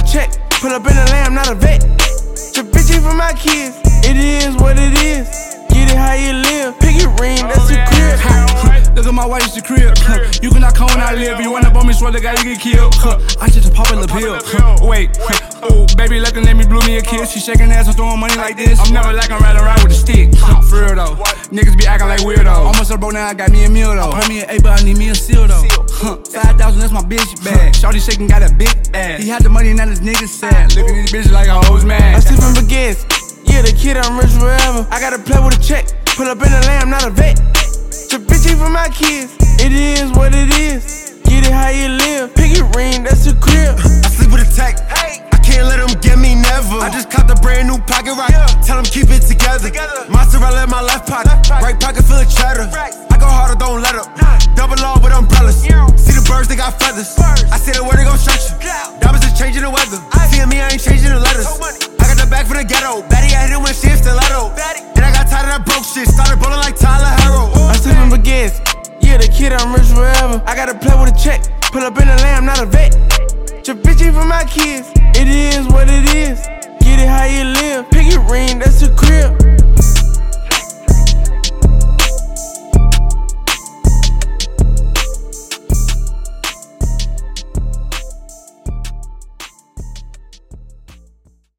a check. Pull up in a lamb, not a vet. The bitch ain't for my kids. It is what it is. Get it how you live. Piggy ring, that's your crib. Look at my wife, it's the crib. You cannot come when I live. You run up on me, swear to God, you get killed. I just a poppin' the pill. Wait, oh, baby, let me blew me a kiss. She shaking ass and throwing money like this. I'm never like I'm riding around with a stick. For real though, niggas be acting like weirdo. Almost a broke now, I got me a meal though. Put me an 8, but I need me a seal though. 5,000, that's my bitch bag. Shawty shaking, got a big ass. He had the money, now this nigga sad. Look at these bitches like a hoes man. I still from baguettes. Yeah, the kid, I'm rich forever. I gotta play with a check. Pull up in a lamb, not a vet. The bitch ain't for my kids. It is what it is. Get it how you live. Piggy ring, that's your crib. I sleep with a tech. I can't let them get me never. I just caught the brand new pocket rock. Tell them keep it together. Mozzarella in my left pocket. Right pocket full of cheddar. I go harder, don't let up. Double law with umbrellas. See the birds, they got feathers. I say the word, they gon' stretch you. Diamonds is changing the weather. Seeing me, I ain't changing the letters. I got the back from the ghetto. Betty, I hit it when she in stiletto. And I got tired of that broke shit. Started bowling like Tyler Herro. I sleep in baguettes. Yeah, the kid, I'm rich forever. I gotta play with a check. Pull up in a lamb, not a vet. Your bitch ain't for my kids. It is what it is. Get it how you live. Piggy ring, that's your crib.